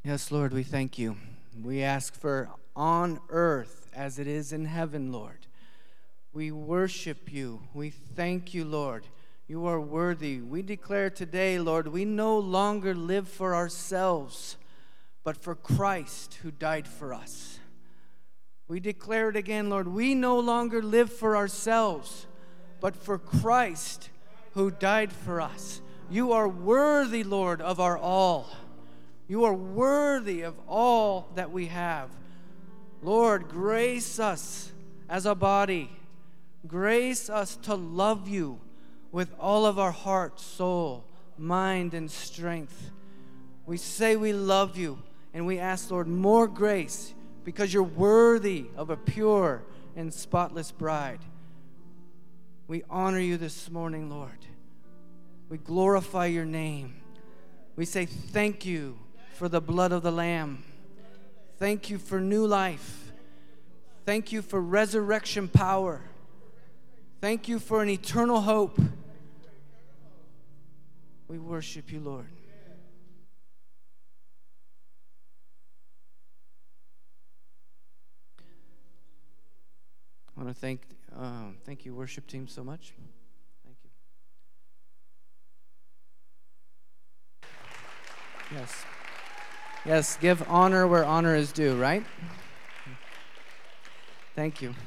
Yes, Lord, we thank you. We ask for on earth as it is in heaven, Lord. We worship you. We thank you, Lord. You are worthy. We declare today, Lord, we no longer live for ourselves, but for Christ who died for us. We declare it again, Lord, we no longer live for ourselves, but for Christ who died for us. You are worthy, Lord, of our all. You are worthy of all that we have. Lord, grace us as a body. Grace us to love you with all of our heart, soul, mind, and strength. We say we love you, and we ask, Lord, more grace because you're worthy of a pure and spotless bride. We honor you this morning, Lord. We glorify your name. We say thank you for the blood of the Lamb. Thank you for new life. Thank you for resurrection power. Thank you for an eternal hope. We worship you, Lord. I want to thank you, worship team, so much. Thank you. Yes. Yes, give honor where honor is due, right? Thank you.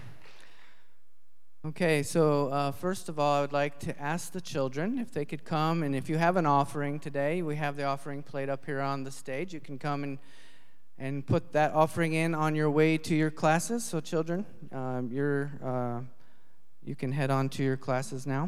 Okay, so first of all, I would like to ask the children if they could come, and if you have an offering today, we have the offering plate up here on the stage. You can come and put that offering in on your way to your classes. So children, you can head on to your classes now.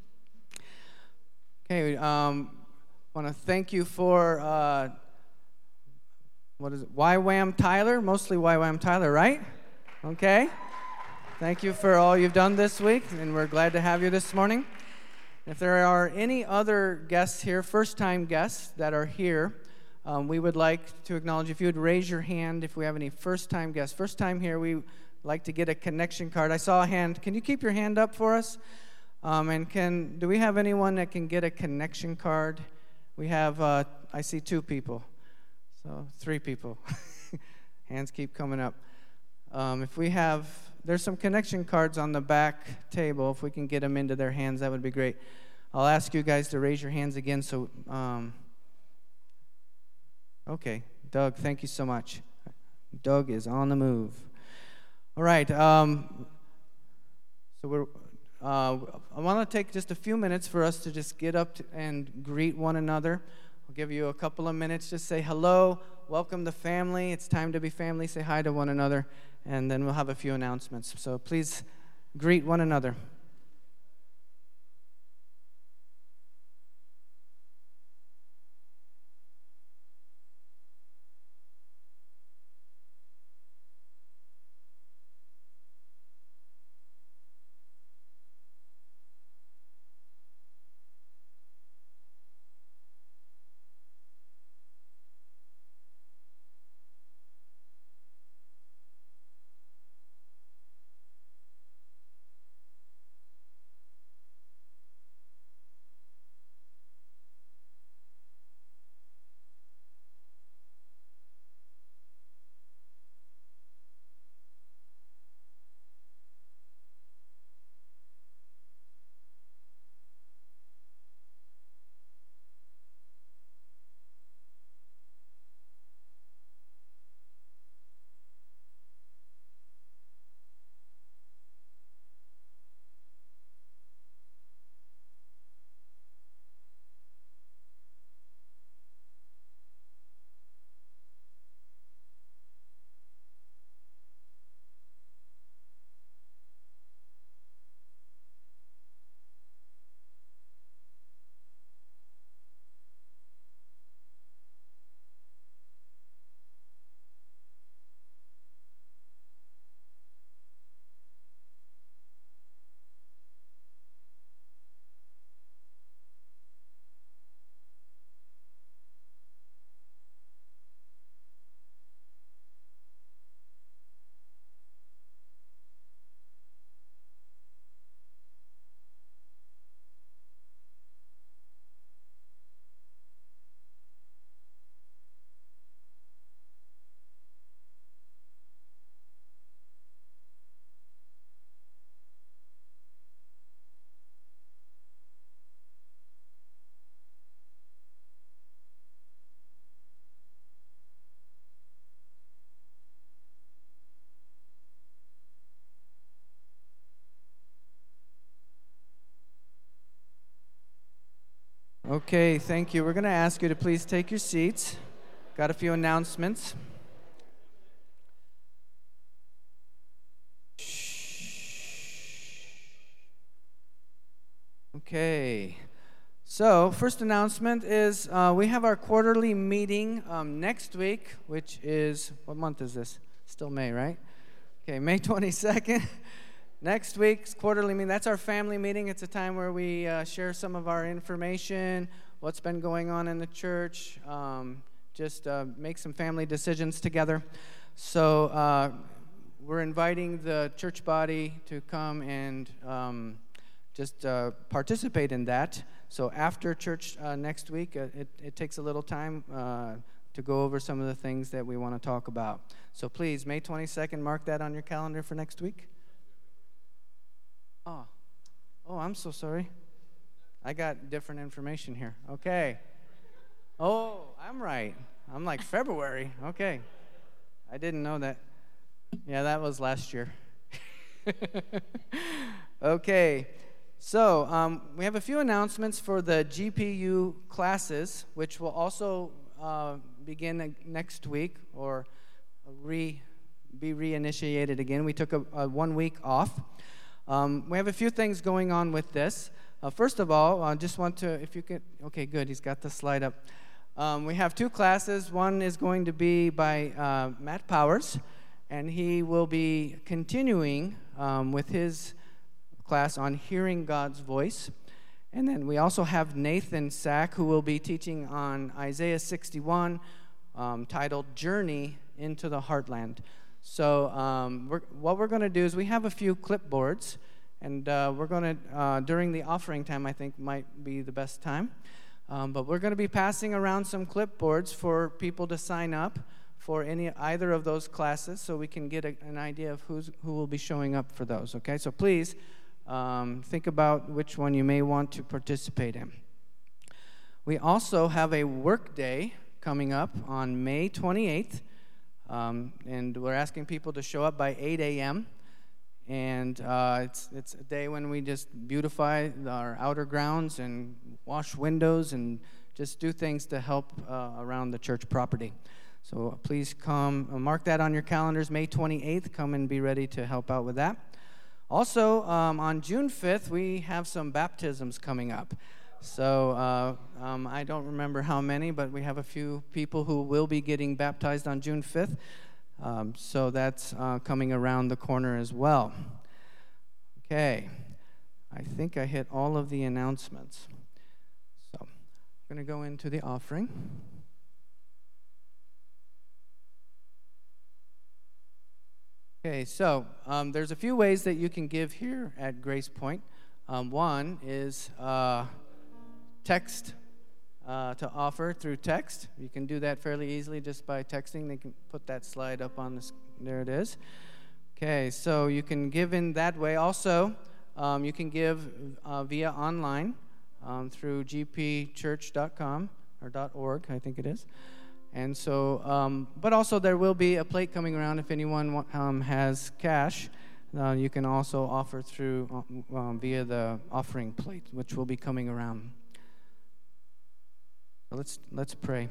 Okay, want to thank you for... what is it? YWAM Tyler? Mostly YWAM Tyler, right? Okay. Thank you for all you've done this week, and we're glad to have you this morning. If there are any other guests here, first-time guests that are here, we would like to acknowledge if you would raise your hand if we have any first-time guests. First time here, we like to get a connection card. I saw a hand. Can you keep your hand up for us? And do we have anyone that can get a connection card? We have, I see 2 people. So 3 people. Hands keep coming up. There's some connection cards on the back table. If we can get them into their hands, that would be great. I'll ask you guys to raise your hands again. So, okay, Doug, thank you so much. Doug is on the move. All right. So I want to take just a few minutes for us to just get up and greet one another. I'll give you a couple of minutes. Just say hello, welcome the family. It's time to be family. Say hi to one another, and then we'll have a few announcements. So please greet one another. Okay, thank you. We're going to ask you to please take your seats. Got a few announcements. Okay. So, first announcement is we have our quarterly meeting next week, which is, what month is this? Still May, right? Okay, May 22nd. Next week's quarterly meeting, that's our family meeting. It's a time where we share some of our information, what's been going on in the church, just make some family decisions together. So we're inviting the church body to come and just participate in that. So after church next week, it takes a little time to go over some of the things that we want to talk about. So please, May 22nd, mark that on your calendar for next week. Oh, I'm so sorry. I got different information here. Okay. Oh, I'm right. I'm like February. Okay. I didn't know that. Yeah, that was last year. Okay. So we have a few announcements for the GPU classes, which will also begin next week or be reinitiated again. We took a 1 week off. We have a few things going on with this. First of all, I just want to, if you could, okay, good, he's got the slide up. We have two classes. One is going to be by Matt Powers, and he will be continuing with his class on hearing God's voice. And then we also have Nathan Sack, who will be teaching on Isaiah 61, titled Journey into the Heartland. So what we're going to do is we have a few clipboards, and we're going to, during the offering time, I think might be the best time, but we're going to be passing around some clipboards for people to sign up for either of those classes so we can get an idea of who will be showing up for those, okay? So please think about which one you may want to participate in. We also have a work day coming up on May 28th. And we're asking people to show up by 8 a.m. And it's a day when we just beautify our outer grounds and wash windows and just do things to help around the church property. So please come, mark that on your calendars, May 28th. Come and be ready to help out with that. Also, on June 5th, we have some baptisms coming up. So I don't remember how many, but we have a few people who will be getting baptized on June 5th. So that's coming around the corner as well. Okay. I think I hit all of the announcements. So I'm going to go into the offering. Okay, so there's a few ways that you can give here at Grace Point. One is text to offer through text. You can do that fairly easily just by texting. They can put that slide up on this. There it is. Okay, so you can give in that way. Also, you can give via online through gpchurch.com or .org, I think it is. And so, but also there will be a plate coming around if anyone has cash. You can also offer through via the offering plate, which will be coming around. Let's pray.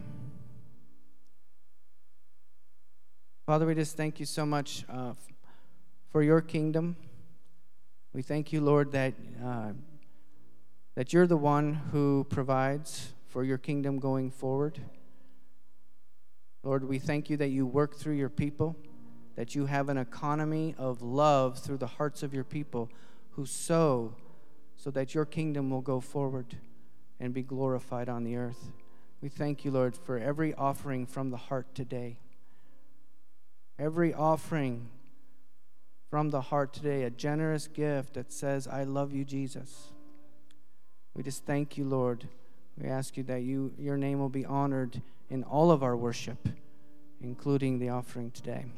Father, we just thank you so much for your kingdom. We thank you, Lord, that you're the one who provides for your kingdom going forward. Lord, we thank you that you work through your people, that you have an economy of love through the hearts of your people who sow so that your kingdom will go forward and be glorified on the earth. We thank you, Lord, for every offering from the heart today. Every offering from the heart today, a generous gift that says, I love you, Jesus. We just thank you, Lord. We ask you that your name will be honored in all of our worship, including the offering today.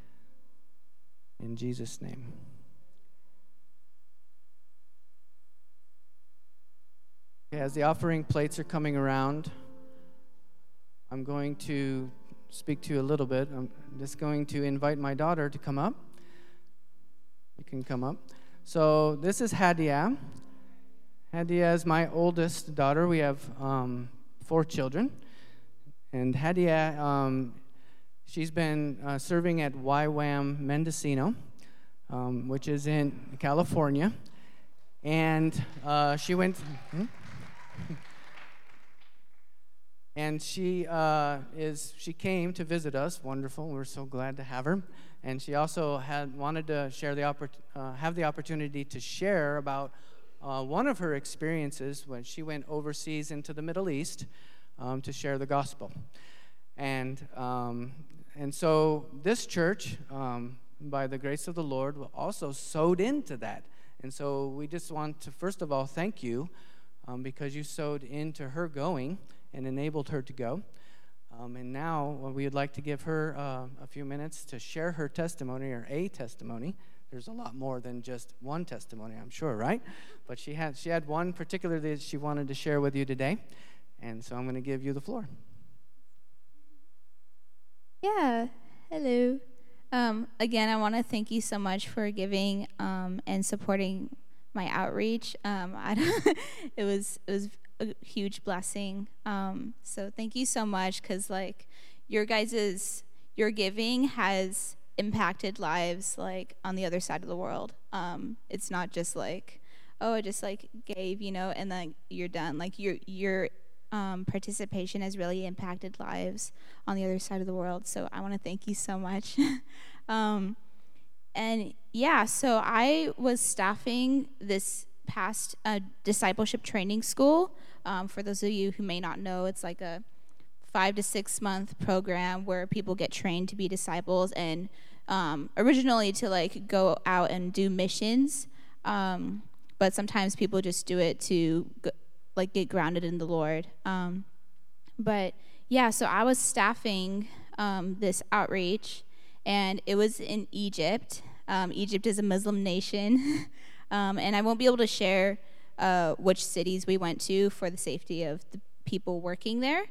In Jesus' name. Okay, as the offering plates are coming around, I'm going to speak to you a little bit. I'm just going to invite my daughter to come up. You can come up. So this is Hadia. Hadia is my oldest daughter. We have 4 children. And Hadia, she's been serving at YWAM Mendocino, which is in California. And she went... And she came to visit us. Wonderful. We're so glad to have her. And she also wanted to share have the opportunity to share about one of her experiences when she went overseas into the Middle East to share the gospel. And so this church, by the grace of the Lord, also sowed into that. And so we just want to, first of all, thank you because you sowed into her going and enabled her to go. And now we would like to give her a few minutes to share her testimony, or a testimony. There's a lot more than just one testimony, I'm sure, right? But she had one particular that she wanted to share with you today. And so I'm going to give you the floor. Yeah, hello. Again, I want to thank you so much for giving and supporting my outreach. It was a huge blessing. So thank you so much, because your giving has impacted lives on the other side of the world. It's not just I just gave, and then you're done. Your participation has really impacted lives on the other side of the world. So I want to thank you so much. And yeah, so I was staffing this past discipleship training school. For those of you who may not know, it's like a 5 to 6 month program where people get trained to be disciples, and originally to go out and do missions, but sometimes people just do it to get grounded in the Lord. But yeah, so I was staffing this outreach, and it was in Egypt. Egypt is a Muslim nation, and I won't be able to share which cities we went to for the safety of the people working there.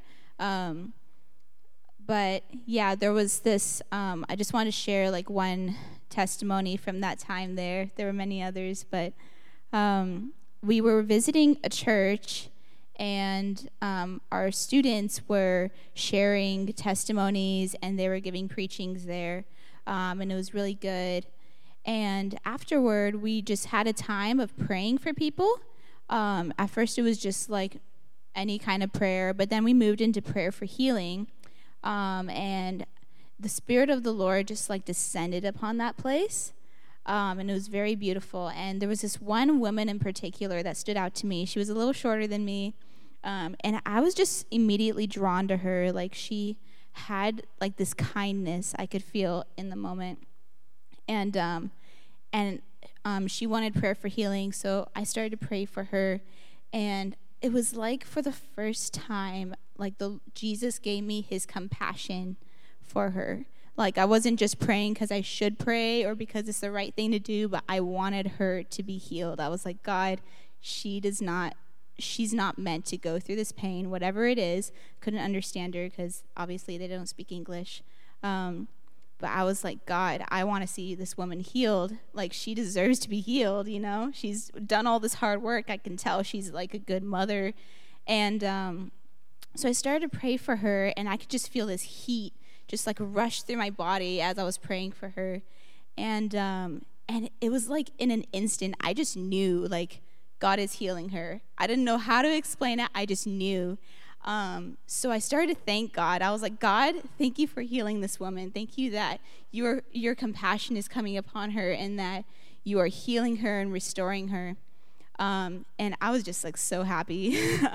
But yeah, there was this, I just want to share one testimony from that time there. There were many others, but we were visiting a church, and our students were sharing testimonies, and they were giving preachings there, and it was really good. And afterward, we just had a time of praying for people. At first, it was just any kind of prayer, but then we moved into prayer for healing, and the Spirit of the Lord just descended upon that place, and it was very beautiful. And there was this one woman in particular that stood out to me. She was a little shorter than me, and I was just immediately drawn to her. She had this kindness I could feel in the moment, and she wanted prayer for healing, so I started to pray for her, and it was for the first time, Jesus gave me his compassion for her. I wasn't just praying because I should pray or because it's the right thing to do, but I wanted her to be healed. I was like, God, she's not meant to go through this pain, whatever it is. Couldn't understand her because obviously they don't speak English. But I was like, God, I want to see this woman healed. She deserves to be healed, She's done all this hard work. I can tell she's a good mother. And so I started to pray for her, and I could just feel this heat just rush through my body as I was praying for her. And it was in an instant, I just knew, God is healing her. I didn't know how to explain it. I just knew. So I started to thank God. I was like, God, thank you for healing this woman. Thank you that your compassion is coming upon her, and that you are healing her and restoring her. And I was just so happy.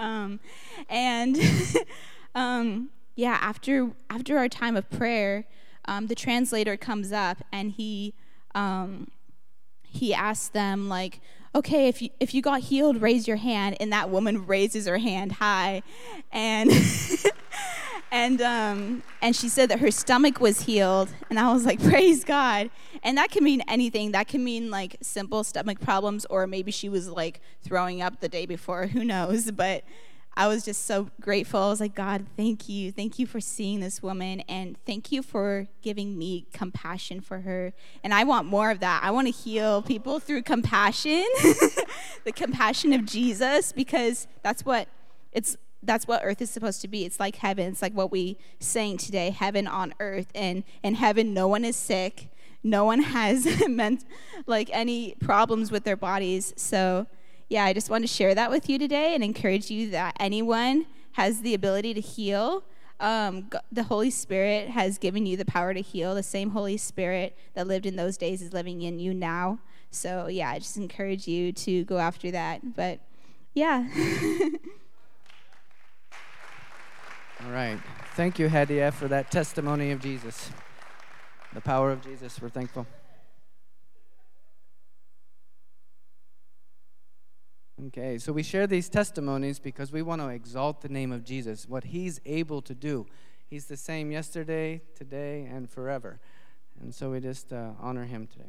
Yeah, after our time of prayer, the translator comes up, and he asked them okay, if you got healed, raise your hand. And that woman raises her hand high, and and she said that her stomach was healed. And I was like, praise God. And that can mean anything. That can mean simple stomach problems, or maybe she was throwing up the day before. Who knows? But I was just so grateful. I was like, God, thank you. Thank you for seeing this woman, and thank you for giving me compassion for her. And I want more of that. I want to heal people through compassion. the compassion of Jesus, because that's what earth is supposed to be. It's like heaven. It's like what we sang today, heaven on earth. And in heaven, no one is sick. No one has any problems with their bodies. So, yeah, I just want to share that with you today and encourage you that anyone has the ability to heal. The Holy Spirit has given you the power to heal. The same Holy Spirit that lived in those days is living in you now. So, yeah, I just encourage you to go after that. But, yeah. All right. Thank you, Hadia, for that testimony of Jesus. The power of Jesus. We're thankful. Okay, so we share these testimonies because we want to exalt the name of Jesus, what he's able to do. He's the same yesterday, today, and forever. And so we just honor him today.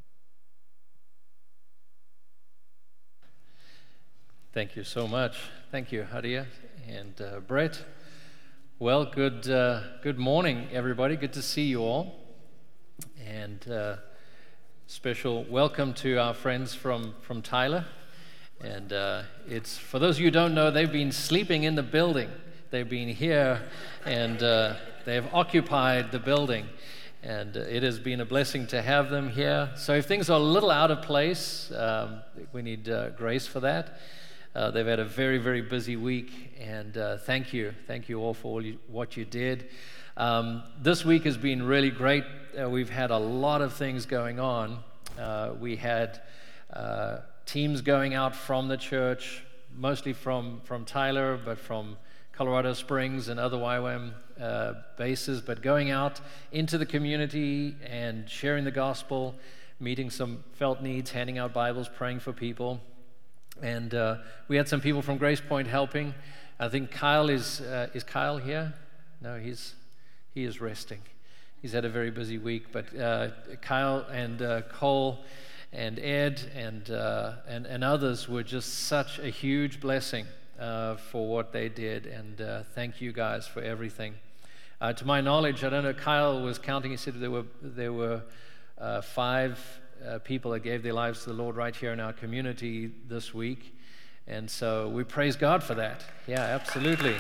Thank you so much. Thank you, Hadia and Brett. Well, good morning, everybody. Good to see you all. And special welcome to our friends from Tyler. And it's, for those of you who don't know, they've been sleeping in the building. They've been here, and they've occupied the building. And it has been a blessing to have them here. So if things are a little out of place, we need grace for that. They've had a very, very busy week, and thank you all for what you did. This week has been really great. We've had a lot of things going on. We had teams going out from the church, mostly from Tyler, but from Colorado Springs and other YWAM bases, but going out into the community and sharing the gospel, meeting some felt needs, handing out Bibles, praying for people. And we had some people from Grace Point helping. I think Kyle is Kyle here? No, he is resting. He's had a very busy week, but Kyle and Cole and Ed and others were just such a huge blessing for what they did, and thank you guys for everything. To my knowledge, I don't know, Kyle was counting, he said there were 5 people that gave their lives to the Lord right here in our community this week, and so we praise God for that. Yeah, absolutely.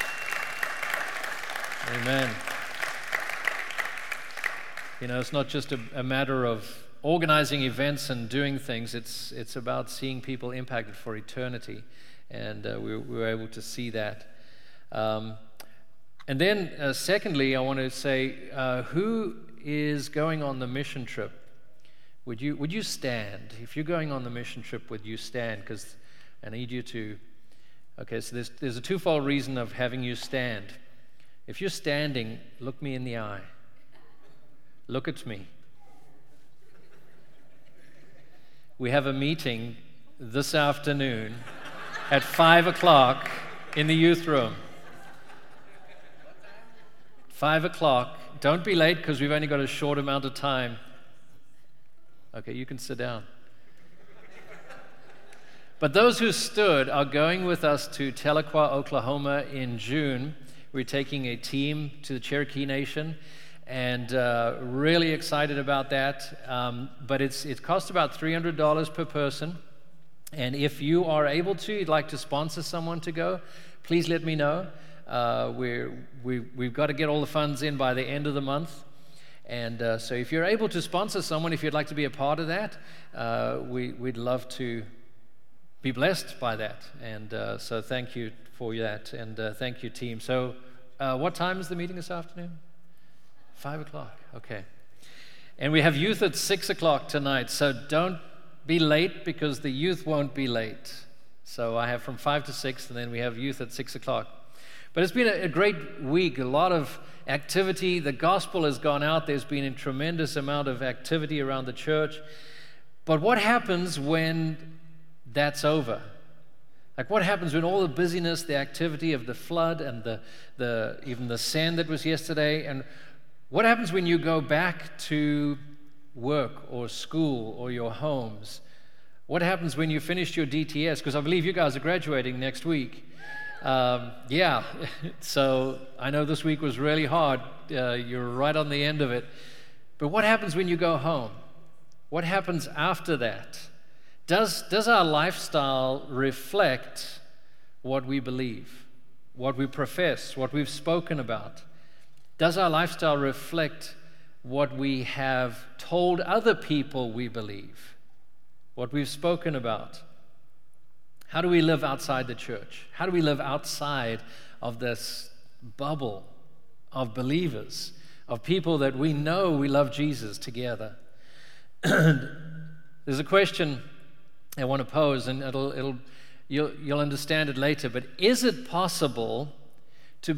Amen. You know, it's not just a matter of organizing events and doing things. It's about seeing people impacted for eternity, and we were able to see that. And then, secondly, I want to say, who is going on the mission trip? Would you stand? If you're going on the mission trip, would you stand? Because I need you to. Okay, so there's a twofold reason of having you stand. If you're standing, look me in the eye. Look at me. We have a meeting this afternoon at 5 o'clock in the youth room. 5 o'clock. Don't be late because we've only got a short amount of time. Okay, you can sit down. But those who stood are going with us to Tahlequah, Oklahoma in June. We're taking a team to the Cherokee Nation, and really excited about that. But it costs about $300 per person. And if you are able to, you'd like to sponsor someone to go, please let me know. We've got to get all the funds in by the end of the month. And so if you're able to sponsor someone, if you'd like to be a part of that, we'd love to be blessed by that. And so thank you for that, and thank you, team. So what time is the meeting this afternoon? 5 o'clock, okay. And we have youth at 6 o'clock tonight, so don't be late because the youth won't be late. So I have from 5 to 6, and then we have youth at 6 o'clock. But it's been a great week, a lot of activity. The gospel has gone out. There's been a tremendous amount of activity around the church. But what happens when that's over? Like, what happens when all the busyness, the activity of the flood and even the sand that was yesterday, and what happens when you go back to work or school or your homes? What happens when you finished your DTS? Because I believe you guys are graduating next week. Yeah, so I know this week was really hard. You're right on the end of it. But what happens when you go home? What happens after that? Does our lifestyle reflect what we believe, what we profess, what we've spoken about? Does our lifestyle reflect what we have told other people we believe, what we've spoken about? How do we live outside the church? How do we live outside of this bubble of believers, of people that we know we love Jesus together? There's a question I want to pose, and you'll understand it later, but is it possible to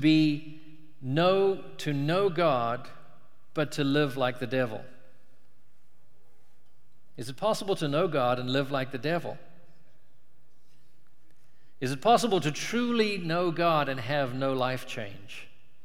know God, but to live like the devil? Is it possible to know God and live like the devil? Is it possible to truly know God and have no life change?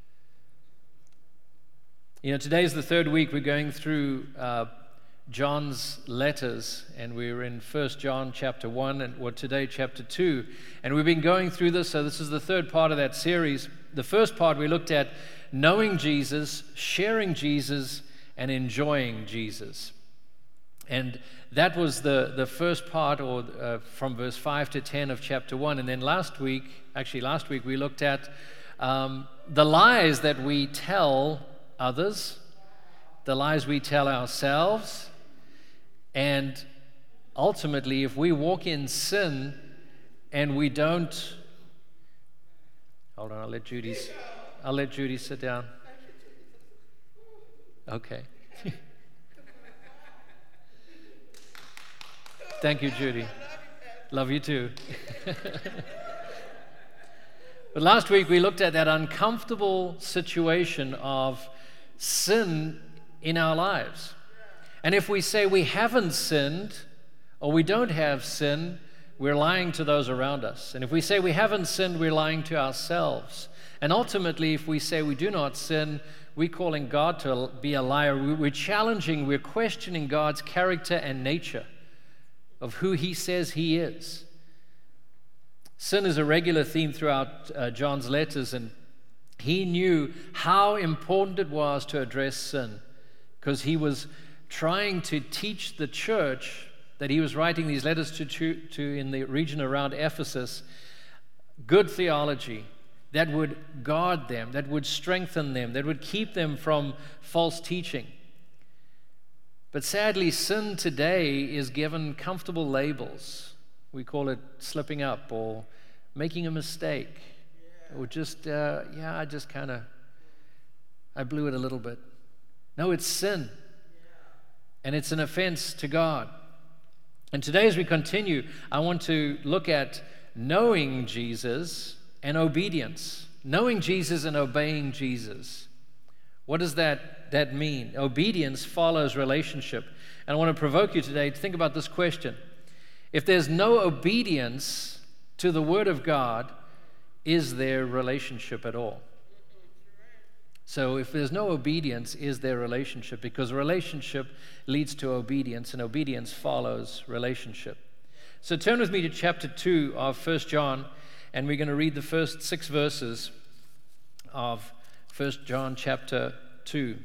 You know, today's the third week we're going through John's letters, and we're in 1 John chapter 1, and today chapter 2. And we've been going through this, so this is the third part of that series. The first part we looked at knowing Jesus, sharing Jesus, and enjoying Jesus. And that was the first part, or from verse 5 to 10 of chapter 1. And then last week we looked at the lies that we tell others, the lies we tell ourselves, and ultimately, if we walk in sin and we don't... Hold on, I'll let Judy sit down. Okay. Thank you, Judy. Love you too. But last week we looked at that uncomfortable situation of sin in our lives. And if we say we haven't sinned or we don't have sin, we're lying to those around us. And if we say we haven't sinned, we're lying to ourselves. And ultimately, if we say we do not sin, we're calling God to be a liar. We're challenging, we're questioning God's character and nature of who He says He is. Sin is a regular theme throughout John's letters, and he knew how important it was to address sin, because he was trying to teach the church that he was writing these letters to in the region around Ephesus good theology that would guard them, that would strengthen them, that would keep them from false teaching. But sadly, sin today is given comfortable labels. We call it slipping up or making a mistake, or just, I blew it a little bit. No, it's sin, and it's an offense to God. And today, as we continue, I want to look at knowing Jesus and obedience. Knowing Jesus and obeying Jesus. What does that mean? Obedience follows relationship. And I want to provoke you today to think about this question. If there's no obedience to the Word of God, is there relationship at all? So if there's no obedience, is there relationship? Because relationship leads to obedience, and obedience follows relationship. So turn with me to chapter 2 of 1 John, and we're going to read the first 6 verses of 1 John chapter 2.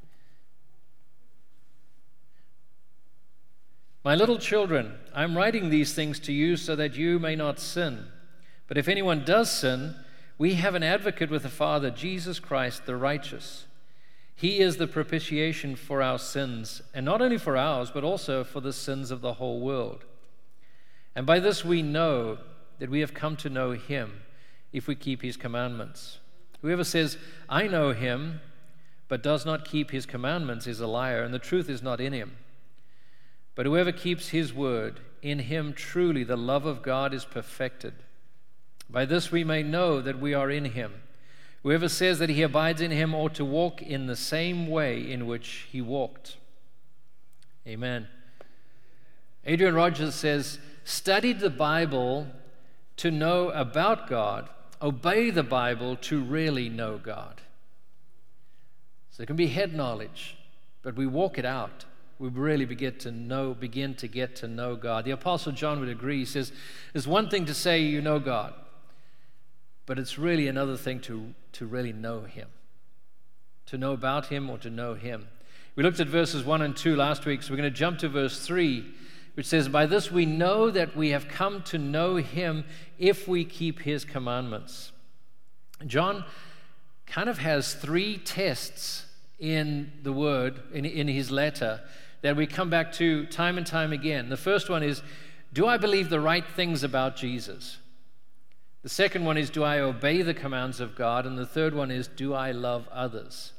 My little children, I'm writing these things to you so that you may not sin. But if anyone does sin, we have an advocate with the Father, Jesus Christ the righteous. He is the propitiation for our sins, and not only for ours, but also for the sins of the whole world. And by this we know that we have come to know Him, if we keep His commandments. Whoever says, I know Him, but does not keep His commandments is a liar, and the truth is not in him. But whoever keeps His word, in him truly the love of God is perfected. By this we may know that we are in Him. Whoever says that he abides in Him ought to walk in the same way in which He walked. Amen. Adrian Rogers says, study the Bible to know about God. Obey the Bible to really know God. So it can be head knowledge, but we walk it out. We really begin to get to know God. The Apostle John would agree. He says, there's one thing to say you know God, but it's really another thing to really know Him, to know about Him or to know Him. We looked at verses 1 and 2 last week, so we're going to jump to verse 3, which says, "By this we know that we have come to know him if we keep his commandments." John kind of has three tests in the Word, in his letter, that we come back to time and time again. The first one is, do I believe the right things about Jesus? The second one is, do I obey the commands of God? And the third one is, do I love others?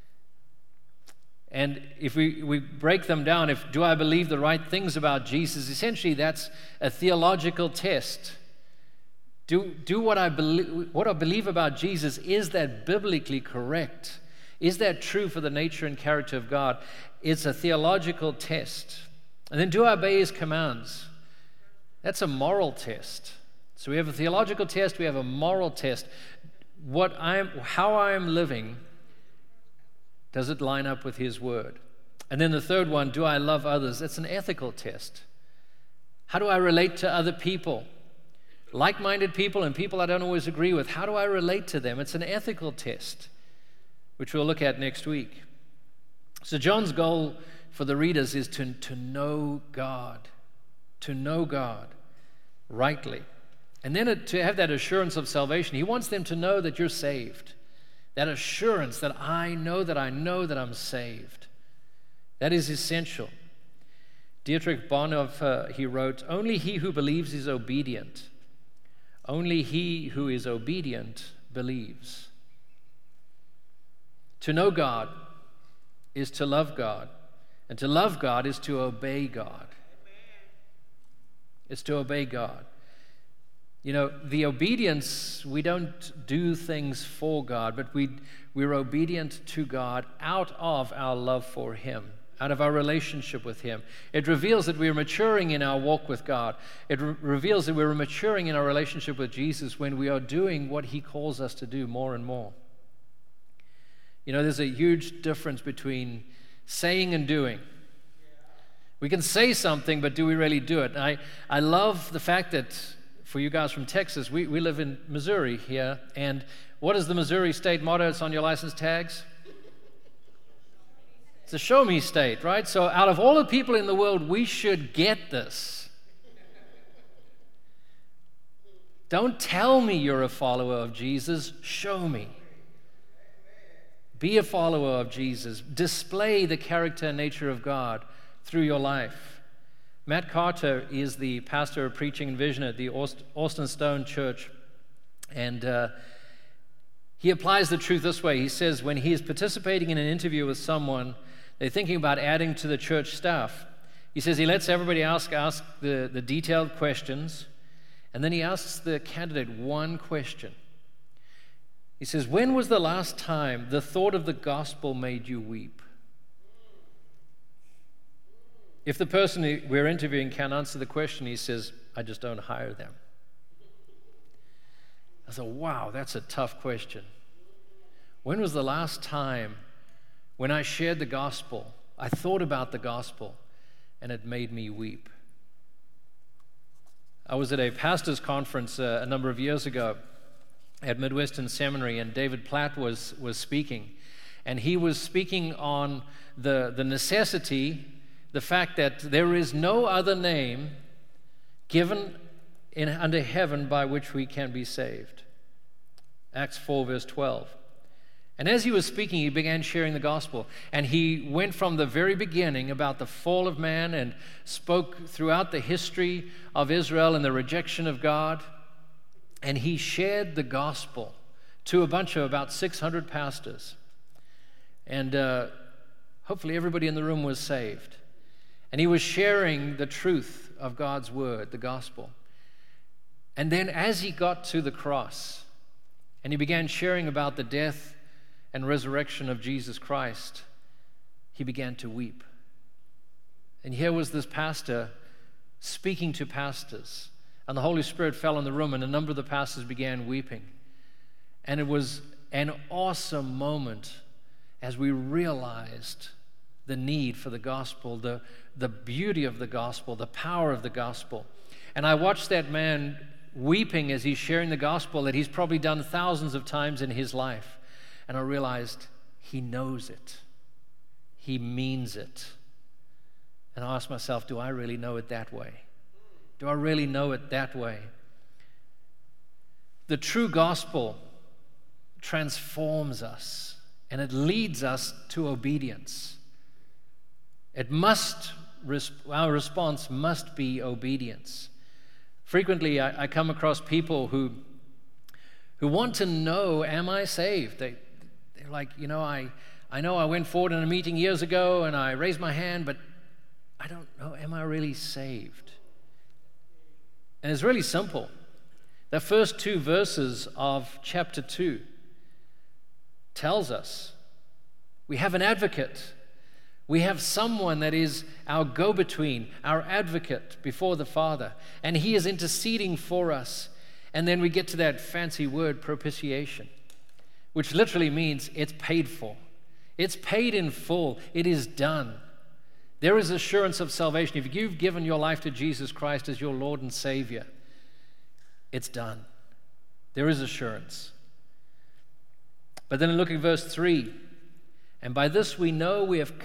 And if we break them down, do I believe the right things about Jesus? Essentially, that's a theological test. Do what I believe about Jesus, is that biblically correct? Is that true for the nature and character of God? It's a theological test. And then, do I obey his commands? That's a moral test. So we have a theological test, we have a moral test. How I am living, does it line up with his word? And then the third one, do I love others? That's an ethical test. How do I relate to other people? Like-minded people and people I don't always agree with. How do I relate to them? It's an ethical test, which we'll look at next week. So John's goal for the readers is to know God rightly. And then to have that assurance of salvation. He wants them to know that you're saved. That assurance that I know that I'm saved. That is essential. Dietrich Bonhoeffer, he wrote, "Only he who believes is obedient. Only he who is obedient believes." To know God is to love God. And to love God is to obey God. It's to obey God. You know, the obedience, we don't do things for God, but we're obedient to God out of our love for him, out of our relationship with him. It reveals that we're maturing in our walk with God. It reveals that we're maturing in our relationship with Jesus when we are doing what he calls us to do more and more. You know, there's a huge difference between saying and doing. We can say something, but do we really do it? I love the fact that for you guys from Texas, we live in Missouri here, and what is the Missouri state motto? It's on your license tags. It's a show me state, right? So out of all the people in the world, we should get this. Don't tell me you're a follower of Jesus, show me. Be a follower of Jesus. Display the character and nature of God through your life. Matt Carter is the pastor of preaching and vision at the Austin Stone Church, and he applies the truth this way. He says when he is participating in an interview with someone, they're thinking about adding to the church staff. He says he lets everybody ask the detailed questions, and then he asks the candidate one question. He says, when was the last time the thought of the gospel made you weep? If the person we're interviewing can't answer the question, he says, I just don't hire them. I thought, wow, that's a tough question. When was the last time when I shared the gospel, I thought about the gospel, and it made me weep? I was at a pastor's conference a number of years ago at Midwestern Seminary, and David Platt was speaking. And he was speaking on the necessity, the fact that there is no other name given under heaven by which we can be saved. Acts 4, verse 12. And as he was speaking, he began sharing the gospel. And he went from the very beginning about the fall of man and spoke throughout the history of Israel and the rejection of God. And he shared the gospel to a bunch of about 600 pastors. And hopefully everybody in the room was saved. And he was sharing the truth of God's word, the gospel. And then as he got to the cross, and he began sharing about the death and resurrection of Jesus Christ, he began to weep. And here was this pastor speaking to pastors, and the Holy Spirit fell in the room, and a number of the pastors began weeping. And it was an awesome moment as we realized the need for the gospel, the beauty of the gospel, the power of the gospel. And I watched that man weeping as he's sharing the gospel that he's probably done thousands of times in his life. And I realized he knows it. He means it. And I ask myself, do I really know it that way? Do I really know it that way? The true gospel transforms us, and it leads us to obedience. Our response must be obedience. Frequently, I come across people who want to know, am I saved? They're like, I know I went forward in a meeting years ago and I raised my hand, but I don't know, am I really saved? And it's really simple. The first 2 verses of chapter 2 tells us we have an advocate. We have someone that is our go-between, our advocate before the Father, and he is interceding for us. And then we get to that fancy word, propitiation, which literally means it's paid for. It's paid in full. It is done. There is assurance of salvation. If you've given your life to Jesus Christ as your Lord and Savior, it's done. There is assurance. But then look at verse 3. And by this we know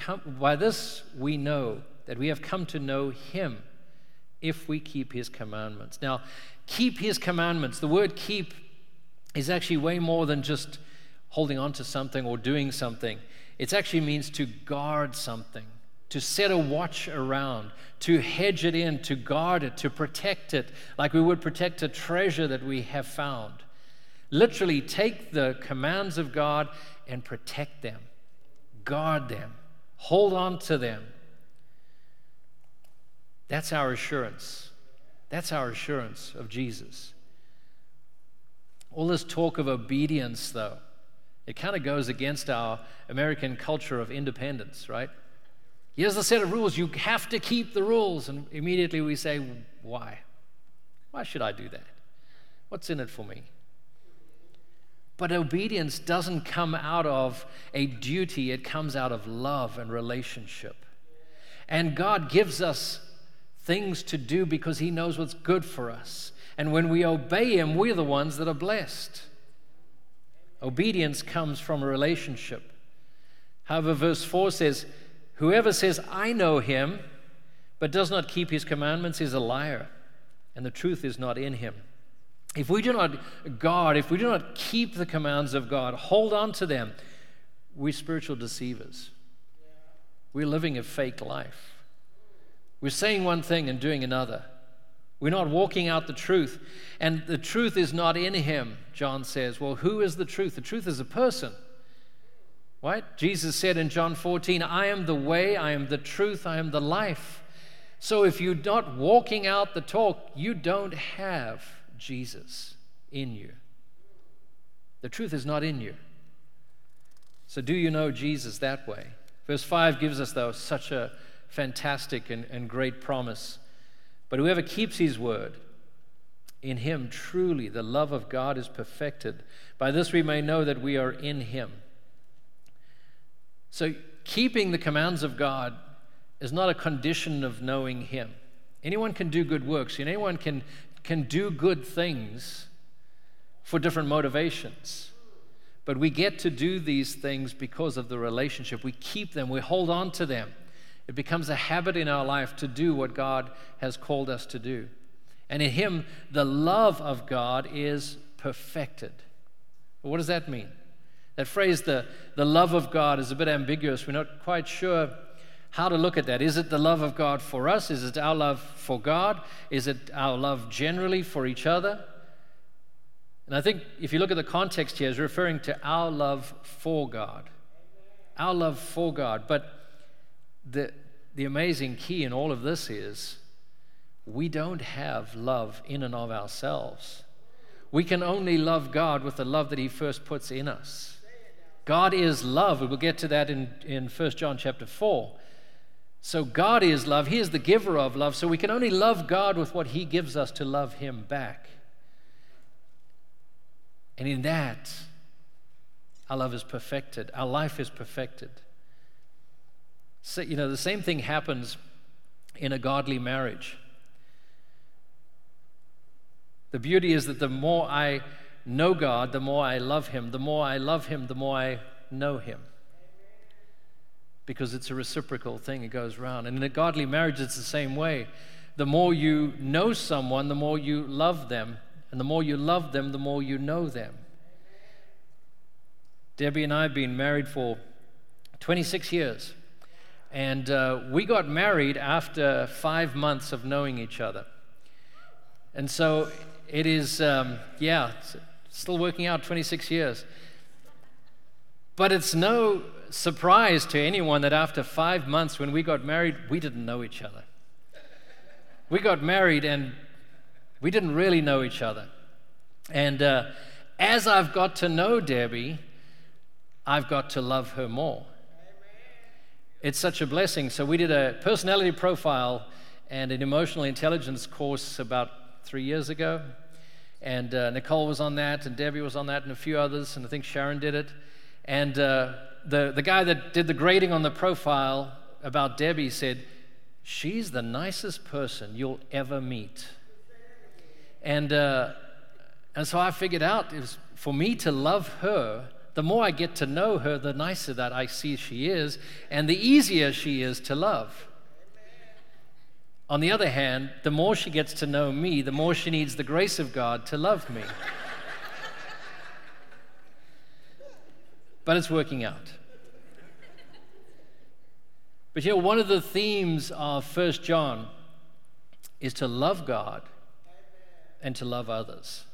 that we have come to know him if we keep his commandments. Now, keep his commandments. The word keep is actually way more than just holding on to something or doing something. It actually means to guard something, to set a watch around, to hedge it in, to guard it, to protect it, like we would protect a treasure that we have found. Literally take the commands of God and protect them, guard them, hold on to them. That's our assurance. That's our assurance of Jesus. All this talk of obedience, though, it kind of goes against our American culture of independence, right? Here's the set of rules. You have to keep the rules. And immediately we say, why? Why should I do that? What's in it for me? But obedience doesn't come out of a duty. It comes out of love and relationship. And God gives us things to do because he knows what's good for us. And when we obey him, we're the ones that are blessed. Obedience comes from a relationship. However, verse 4 says, whoever says, I know him, but does not keep his commandments is a liar, and the truth is not in him. If we do not guard, if we do not keep the commands of God, hold on to them, we're spiritual deceivers. We're living a fake life. We're saying one thing and doing another. We're not walking out the truth. And the truth is not in him, John says. Well, who is the truth? The truth is a person. Right? Jesus said in John 14, I am the way, I am the truth, I am the life. So if you're not walking out the talk, you don't have Jesus in you. The truth is not in you. So do you know Jesus that way? Verse 5 gives us, though, such a fantastic and great promise. But whoever keeps his word, in him truly the love of God is perfected. By this we may know that we are in him. So keeping the commands of God is not a condition of knowing him. Anyone can do good works. Anyone can do good things for different motivations. But we get to do these things because of the relationship. We keep them. We hold on to them. It becomes a habit in our life to do what God has called us to do. And in him, the love of God is perfected. What does that mean? That phrase, the love of God, is a bit ambiguous. We're not quite sure how to look at that. Is it the love of God for us? Is it our love for God? Is it our love generally for each other? And I think if you look at the context here, it's referring to our love for God. Our love for God. But the amazing key in all of this is we don't have love in and of ourselves. We can only love God with the love that he first puts in us. God is love. We'll get to that in 1 John chapter 4. So God is love. He is the giver of love. So we can only love God with what he gives us to love him back. And in that, our love is perfected. Our life is perfected. So, the same thing happens in a godly marriage. The beauty is that the more I know God, the more I love him. The more I love him, the more I know him. because it's a reciprocal thing. It goes round. And in a godly marriage, it's the same way. The more you know someone, the more you love them. And the more you love them, the more you know them. Debbie and I have been married for 26 years. And we got married after 5 months of knowing each other. And so it is, it's still working out 26 years. But it's no surprise to anyone that after 5 months when we got married, we didn't know each other. We got married and we didn't really know each other. And as I've got to know Debbie, I've got to love her more. It's such a blessing. So we did a personality profile and an emotional intelligence course about 3 years ago. And Nicole was on that, and Debbie was on that, and a few others, and I think Sharon did it. And the guy that did the grading on the profile about Debbie said, "She's the nicest person you'll ever meet." And so I figured out it was for me to love her. The more I get to know her, the nicer that I see she is, and the easier she is to love. On the other hand, the more she gets to know me, the more she needs the grace of God to love me. But it's working out. But one of the themes of 1 John is to love God and to love others.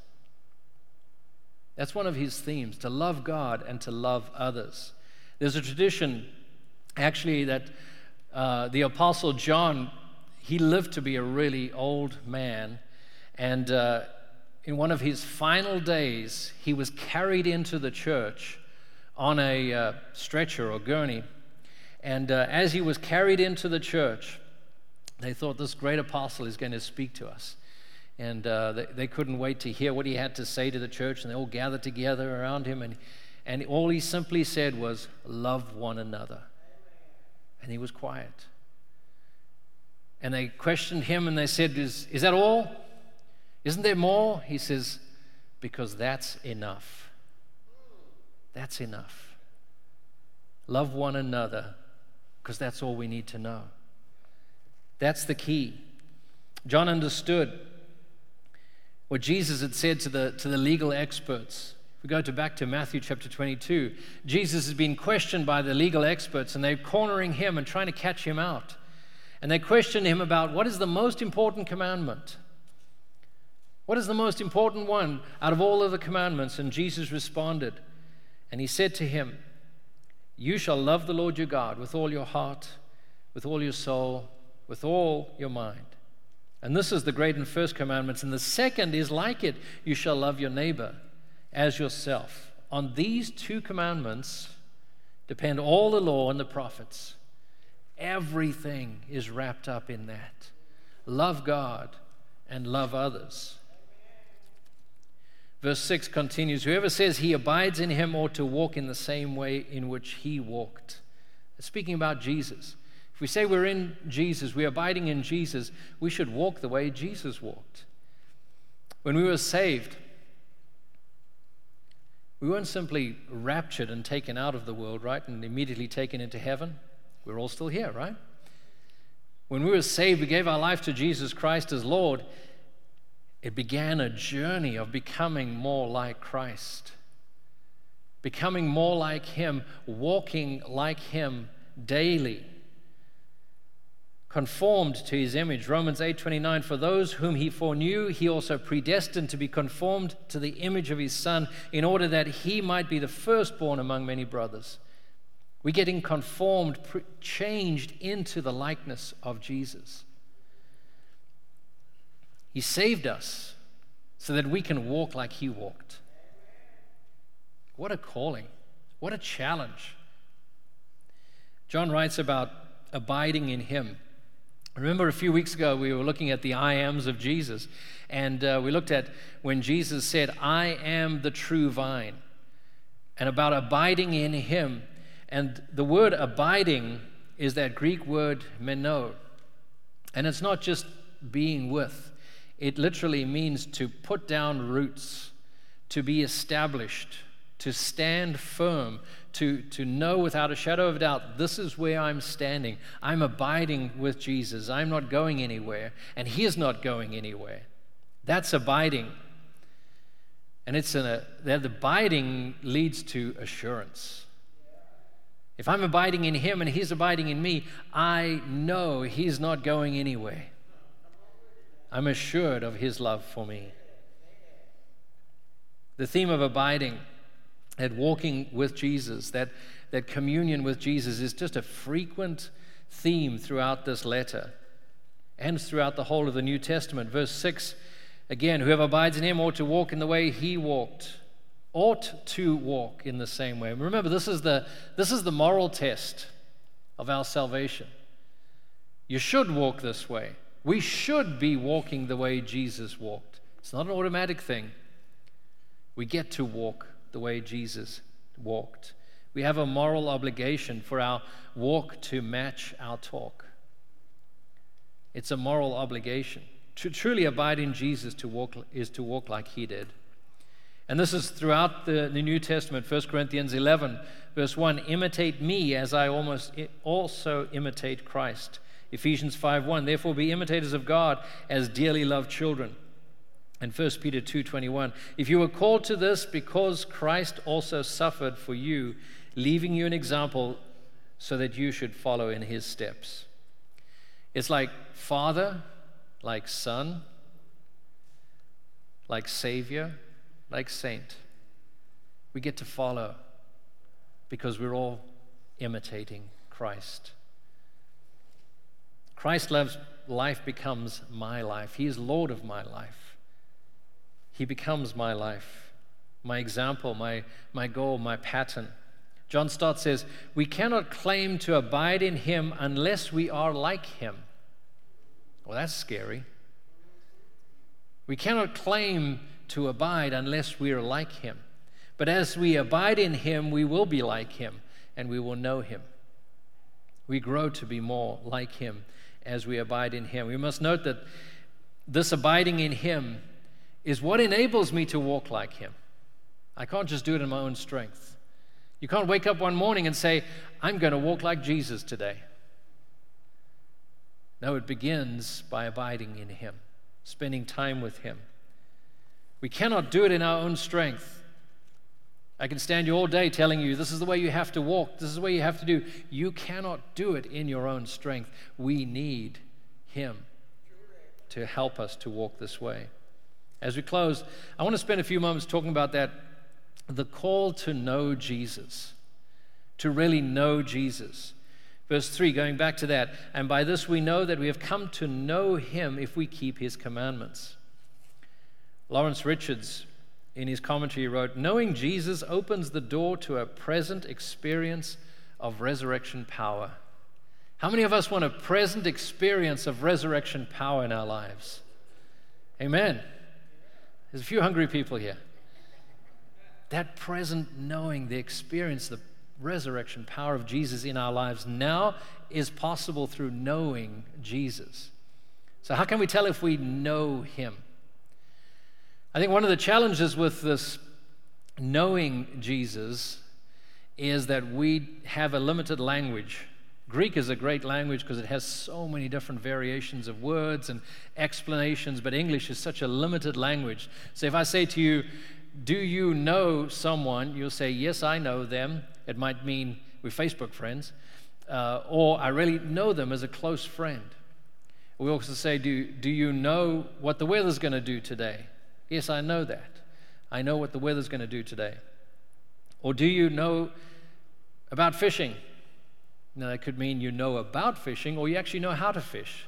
That's one of his themes, to love God and to love others. There's a tradition, actually, that the Apostle John, he lived to be a really old man, and in one of his final days, he was carried into the church on a stretcher or gurney. And as he was carried into the church, they thought this great apostle is going to speak to us. And they couldn't wait to hear what he had to say to the church, and they all gathered together around him, and all he simply said was, "Love one another." And he was quiet. And they questioned him, and they said, is that all? Isn't there more? He says, "Because that's enough. That's enough. Love one another, because that's all we need to know." That's the key. John understood what Jesus had said to the legal experts. If we go back to Matthew chapter 22, Jesus has been questioned by the legal experts, and they're cornering him and trying to catch him out. And they questioned him about what is the most important commandment? What is the most important one out of all of the commandments? And Jesus responded, and he said to him, "You shall love the Lord your God with all your heart, with all your soul, with all your mind. And this is the great and first commandment. And the second is like it. You shall love your neighbor as yourself. On these two commandments depend all the law and the prophets." Everything is wrapped up in that. Love God and love others. Verse 6 continues, "Whoever says he abides in him ought to walk in the same way in which he walked." Speaking about Jesus. If we say we're in Jesus, we're abiding in Jesus, we should walk the way Jesus walked. When we were saved, we weren't simply raptured and taken out of the world, right, and immediately taken into heaven. We're all still here, right? When we were saved, we gave our life to Jesus Christ as Lord. It began a journey of becoming more like Christ, becoming more like Him, walking like Him daily, conformed to His image. Romans 8:29, "For those whom He foreknew, He also predestined to be conformed to the image of His Son, in order that He might be the firstborn among many brothers." We're getting conformed, changed into the likeness of Jesus. He saved us so that we can walk like He walked. What a calling. What a challenge. John writes about abiding in Him. Remember a few weeks ago we were looking at the I ams of Jesus, and we looked at when Jesus said, "I am the true vine," and about abiding in Him. And the word abiding is that Greek word meno. And it's not just being with. It literally means to put down roots, to be established, to stand firm, to know without a shadow of a doubt, this is where I'm standing. I'm abiding with Jesus. I'm not going anywhere, and he is not going anywhere. That's abiding. And that abiding leads to assurance. If I'm abiding in him and he's abiding in me, I know he's not going anywhere. I'm assured of his love for me. The theme of abiding, that walking with Jesus, that communion with Jesus is just a frequent theme throughout this letter and throughout the whole of the New Testament. Verse 6, again, whoever abides in him ought to walk in the way he walked. Ought to walk in the same way. Remember, this is the moral test of our salvation. You should walk this way. We should be walking the way Jesus walked. It's not an automatic thing. We get to walk the way Jesus walked. We have a moral obligation for our walk to match our talk. It's a moral obligation. To truly abide in Jesus is to walk like he did. And this is throughout the New Testament. 1 Corinthians 11, verse 1, imitate me as I also imitate Christ. Ephesians 5:1, therefore be imitators of God as dearly loved children. And 1 Peter 2:21, if you were called to this because Christ also suffered for you, leaving you an example so that you should follow in his steps. It's like Father, like Son, like Savior, like Saint. We get to follow because we're all imitating Christ. Christ's life becomes my life. He is Lord of my life. He becomes my life, my example, my goal, my pattern. John Stott says, we cannot claim to abide in him unless we are like him. Well, that's scary. We cannot claim to abide unless we are like him. But as we abide in him, we will be like him, and we will know him. We grow to be more like him as we abide in him. We must note that this abiding in him is what enables me to walk like him. I can't just do it in my own strength. You can't wake up one morning and say, I'm going to walk like Jesus today. No, it begins by abiding in him, spending time with him. We cannot do it in our own strength. I can stand you all day telling you, this is the way you have to walk, this is the way you have to do. You cannot do it in your own strength. We need him to help us to walk this way. As we close, I want to spend a few moments talking about that, the call to know Jesus, to really know Jesus. Verse 3, going back to that, and by this we know that we have come to know him if we keep his commandments. Lawrence Richards, in his commentary, wrote, knowing Jesus opens the door to a present experience of resurrection power. How many of us want a present experience of resurrection power in our lives? Amen. There's a few hungry people here. That present knowing, the experience, the resurrection power of Jesus in our lives now is possible through knowing Jesus. So how can we tell if we know him? I think one of the challenges with this knowing Jesus is that we have a limited language. Greek is a great language because it has so many different variations of words and explanations, but English is such a limited language. So if I say to you, do you know someone? You'll say, yes, I know them. It might mean we're Facebook friends, or I really know them as a close friend. We also say, do you know what the weather's going to do today? Yes, I know that. I know what the weather's going to do today. Or do you know about fishing? Now, that could mean you know about fishing, or you actually know how to fish.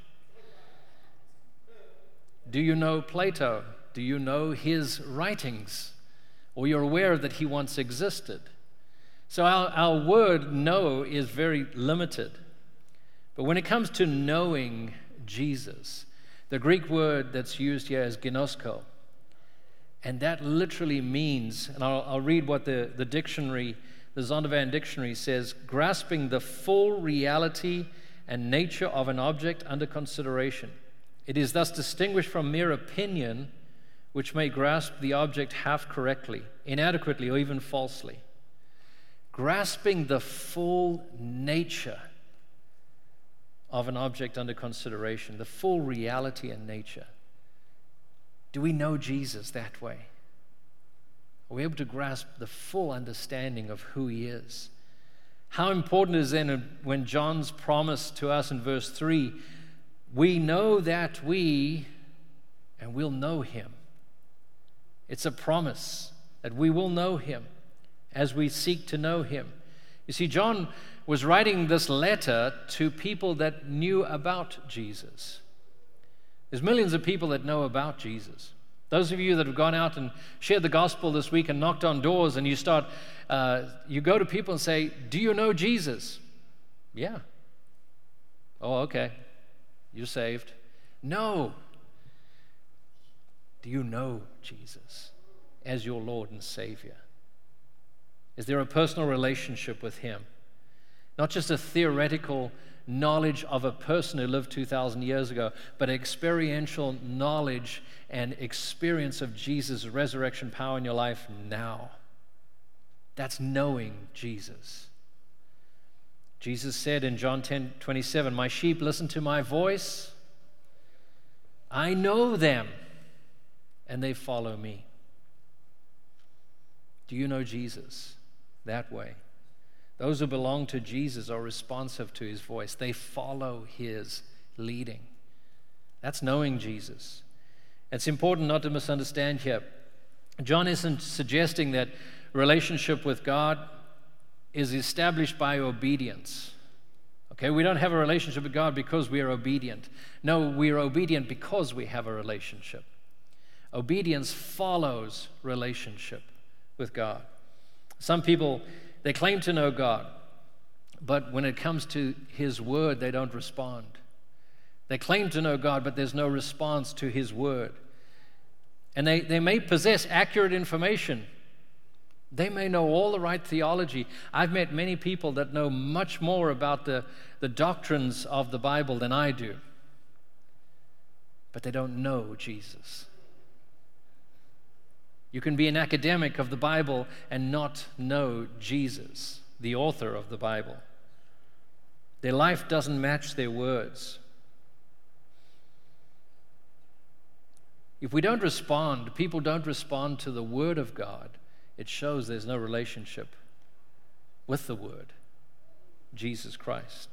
Do you know Plato? Do you know his writings? Or you're aware that he once existed? So our word know is very limited. But when it comes to knowing Jesus, the Greek word that's used here is ginosko. And that literally means, and I'll read what the dictionary, the Zondervan dictionary says, grasping the full reality and nature of an object under consideration. It is thus distinguished from mere opinion which may grasp the object half correctly, inadequately, or even falsely. Grasping the full nature of an object under consideration, the full reality and nature. Do we know Jesus that way? Are we able to grasp the full understanding of who he is? How important is then when John's promise to us in verse 3, we know that and we'll know him. It's a promise that we will know him as we seek to know him. You see, John was writing this letter to people that knew about Jesus. There's millions of people that know about Jesus. Those of you that have gone out and shared the gospel this week and knocked on doors, and you go to people and say, do you know Jesus? Yeah. Oh, okay. You're saved. No. Do you know Jesus as your Lord and Savior? Is there a personal relationship with him? Not just a theoretical knowledge of a person who lived 2,000 years ago, but experiential knowledge and experience of Jesus' resurrection power in your life now. That's knowing Jesus. Jesus said in John 10:27, my sheep listen to my voice. I know them, and they follow me. Do you know Jesus that way? Those who belong to Jesus are responsive to his voice. They follow his leading. That's knowing Jesus. It's important not to misunderstand here. John isn't suggesting that relationship with God is established by obedience. Okay, we don't have a relationship with God because we are obedient. No, we are obedient because we have a relationship. Obedience follows relationship with God. Some people, they claim to know God, but when it comes to his word, they don't respond. They claim to know God, but there's no response to his word. And they may possess accurate information. They may know all the right theology. I've met many people that know much more about the doctrines of the Bible than I do, but they don't know Jesus. You can be an academic of the Bible and not know Jesus, the author of the Bible. Their life doesn't match their words. If we don't respond, people don't respond to the Word of God, it shows there's no relationship with the Word, Jesus Christ.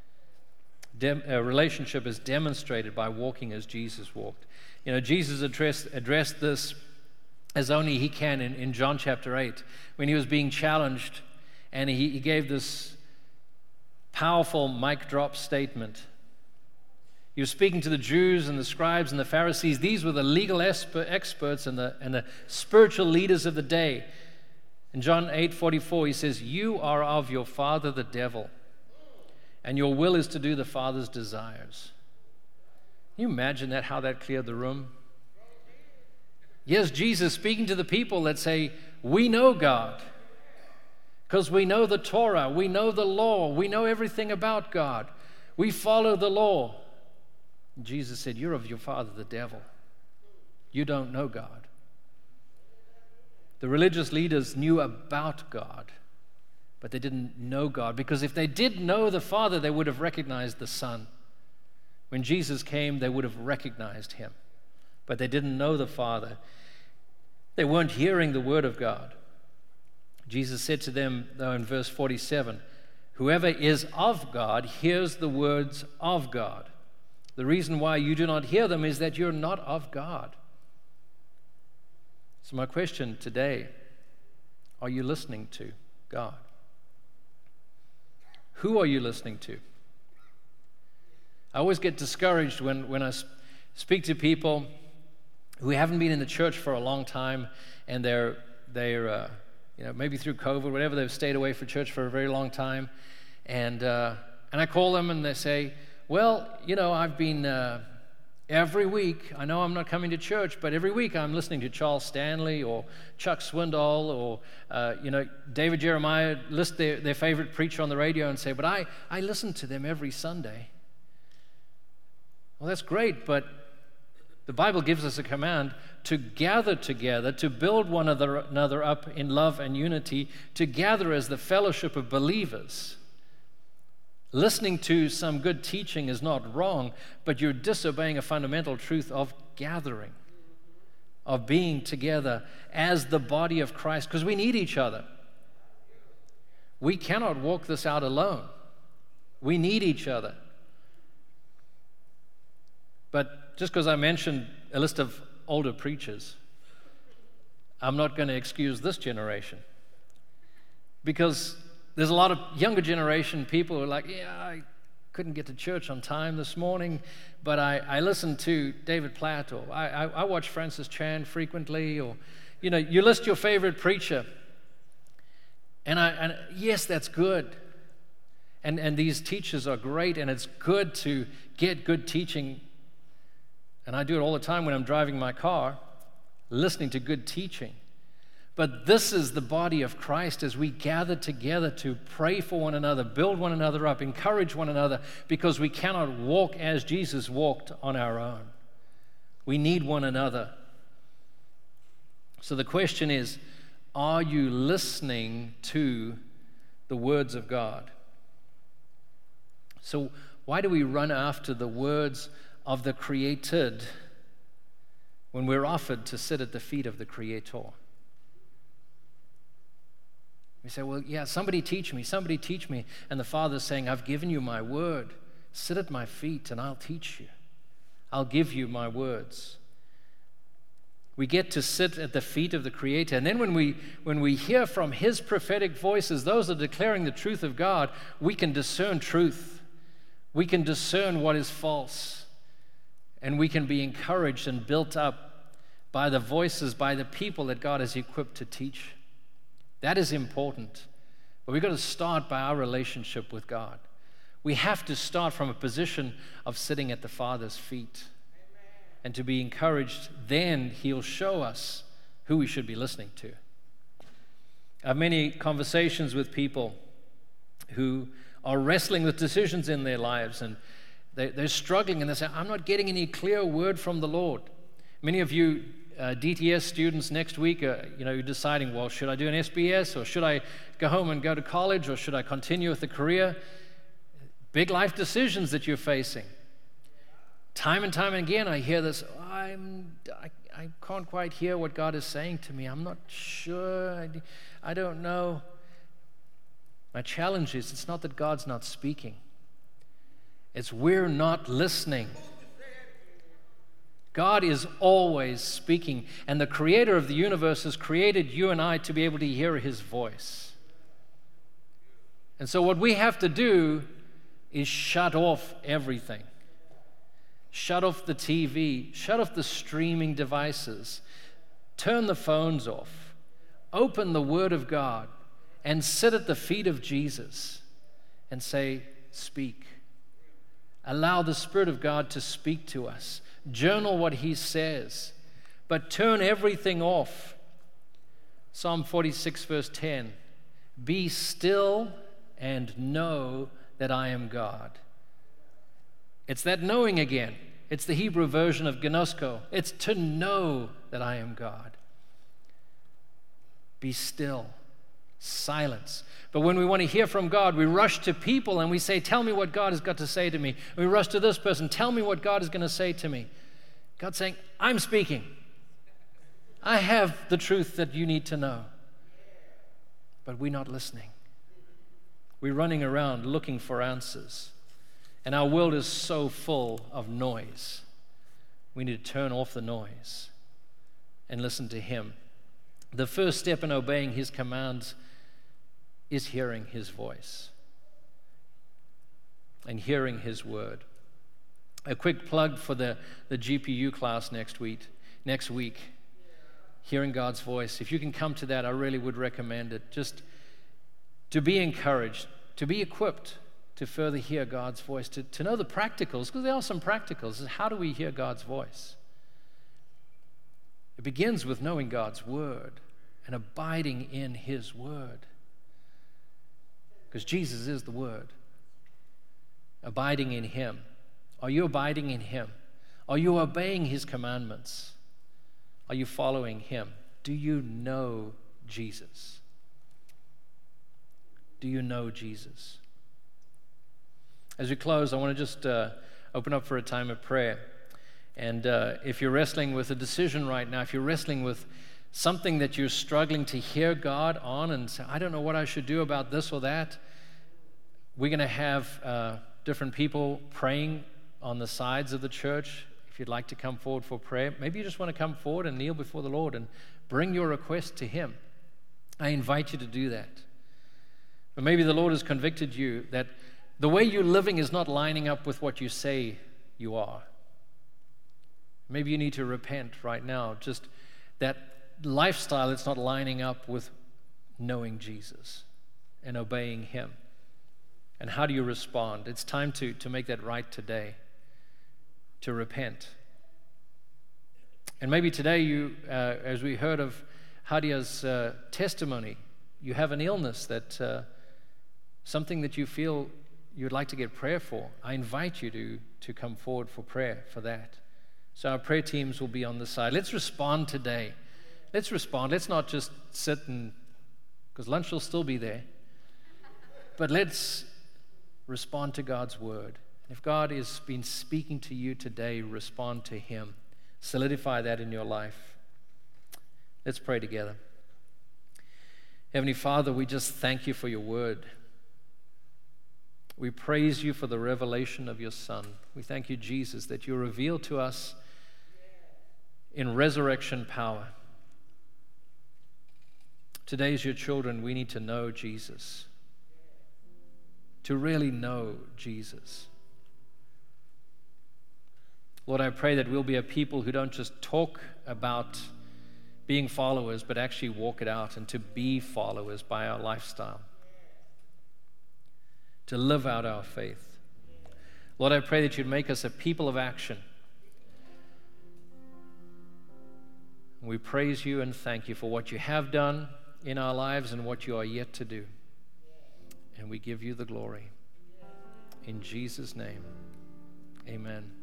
A relationship is demonstrated by walking as Jesus walked. You know, Jesus addressed this as only he can in John chapter 8, when he was being challenged, and he gave this powerful mic drop statement. He was speaking to the Jews and the scribes and the Pharisees. These were the legal experts and the spiritual leaders of the day. In John 8:44, he says, you are of your father the devil, and your will is to do the Father's desires. Can you imagine that, how that cleared the room? Yes, Jesus speaking to the people that say, we know God because we know the Torah, we know the law, we know everything about God. We follow the law. And Jesus said, you're of your father, the devil. You don't know God. The religious leaders knew about God, but they didn't know God, because if they did know the Father, they would have recognized the Son. When Jesus came, they would have recognized him, but they didn't know the Father. They weren't hearing the word of God. Jesus said to them, though, in verse 47, whoever is of God hears the words of God. The reason why you do not hear them is that you're not of God. So my question today, are you listening to God? Who are you listening to? I always get discouraged when I speak to people who haven't been in the church for a long time, and they're maybe through COVID, whatever, they've stayed away from church for a very long time, and I call them and they say, well, I've been every week, I know I'm not coming to church, but every week I'm listening to Charles Stanley or Chuck Swindoll or David Jeremiah, list their favorite preacher on the radio and say, but I listen to them every Sunday. Well, that's great, but The Bible gives us a command to gather together, to build one another up in love and unity, to gather as the fellowship of believers. Listening to some good teaching is not wrong, but you're disobeying a fundamental truth of gathering, of being together as the body of Christ, because we need each other. We cannot walk this out alone. We need each other. But just because I mentioned a list of older preachers, I'm not going to excuse this generation, because there's a lot of younger generation people who are like, yeah, I couldn't get to church on time this morning, but I listened to David Platt, or I watch Francis Chan frequently, or, you list your favorite preacher. And yes, that's good. And these teachers are great, and it's good to get good teaching. And I do it all the time when I'm driving my car, listening to good teaching. But this is the body of Christ as we gather together to pray for one another, build one another up, encourage one another, because we cannot walk as Jesus walked on our own. We need one another. So the question is, are you listening to the words of God? So why do we run after the words of the created when we're offered to sit at the feet of the Creator? We say, well, yeah, somebody teach me. And the Father's saying, I've given you my word. Sit at my feet and I'll teach you. I'll give you my words. We get to sit at the feet of the Creator. And then when we hear from His prophetic voices, those that are declaring the truth of God, we can discern truth. We can discern what is false. And we can be encouraged and built up by the voices, by the people that God has equipped to teach. That is important. But we've got to start by our relationship with God. We have to start from a position of sitting at the Father's feet. And to be encouraged, then He'll show us who we should be listening to. I have many conversations with people who are wrestling with decisions in their lives, and they're struggling, and they say, I'm not getting any clear word from the Lord. Many of you DTS students next week, you're deciding, well, should I do an SBS, or should I go home and go to college, or should I continue with the career? Big life decisions that you're facing. Time and time again, I hear this, I can't quite hear what God is saying to me. I'm not sure. I don't know. My challenge is, it's not that God's not speaking. It's we're not listening. God is always speaking, and the Creator of the universe has created you and I to be able to hear His voice. And so what we have to do is shut off everything. Shut off the TV, shut off the streaming devices, turn the phones off, open the Word of God, and sit at the feet of Jesus and say, speak. Allow the Spirit of God to speak to us. Journal what He says, but turn everything off. Psalm 46, verse 10, be still and know that I am God. It's that knowing again. It's the Hebrew version of gnosko. It's to know that I am God. Be still. Silence. But when we want to hear from God, we rush to people and we say, tell me what God has got to say to me. We rush to this person, tell me what God is going to say to me. God's saying, I'm speaking. I have the truth that you need to know. But we're not listening. We're running around looking for answers. And our world is so full of noise. We need to turn off the noise and listen to Him. The first step in obeying His commands is hearing His voice and hearing His word. A quick plug for the GPU class next week. Hearing God's voice. If you can come to that, I really would recommend it. Just to be encouraged, to be equipped to further hear God's voice, to know the practicals, because there are some practicals. How do we hear God's voice? It begins with knowing God's word and abiding in His word. Because Jesus is the word. Abiding in Him. Are you abiding in Him? Are you obeying his commandments? Are you following him? Do you know Jesus? Do you know Jesus? As we close, I want to just open up for a time of prayer. And if you're wrestling with a decision right now, if you're wrestling with something that you're struggling to hear God on and say, I don't know what I should do about this or that, we're going to have different people praying on the sides of the church. If you'd like to come forward for prayer, maybe you just want to come forward and kneel before the Lord and bring your request to him. I invite you to do that. But maybe the Lord has convicted you that the way you're living is not lining up with what you say you are. Maybe you need to repent right now. Just that lifestyle, it's not lining up with knowing Jesus and obeying him. And how do you respond? It's time to make that right today, to repent. And maybe today you, as we heard of Hadia's testimony, you have an illness that something that you feel you'd like to get prayer for. I invite you to come forward for prayer for that. So our prayer teams will be on the side. Let's respond today. Let's respond. Let's not just sit and, because lunch will still be there. But let's respond to God's word. If God has been speaking to you today, respond to him. Solidify that in your life. Let's pray together. Heavenly Father, we just thank you for your word. We praise you for the revelation of your Son. We thank you, Jesus, that you reveal to us in resurrection power. Today, as your children, we need to know Jesus, to really know Jesus. Lord, I pray that we'll be a people who don't just talk about being followers, but actually walk it out and to be followers by our lifestyle, to live out our faith. Lord, I pray that you'd make us a people of action. We praise you and thank you for what you have done in our lives and what you are yet to do. And we give you the glory. In Jesus' name, amen.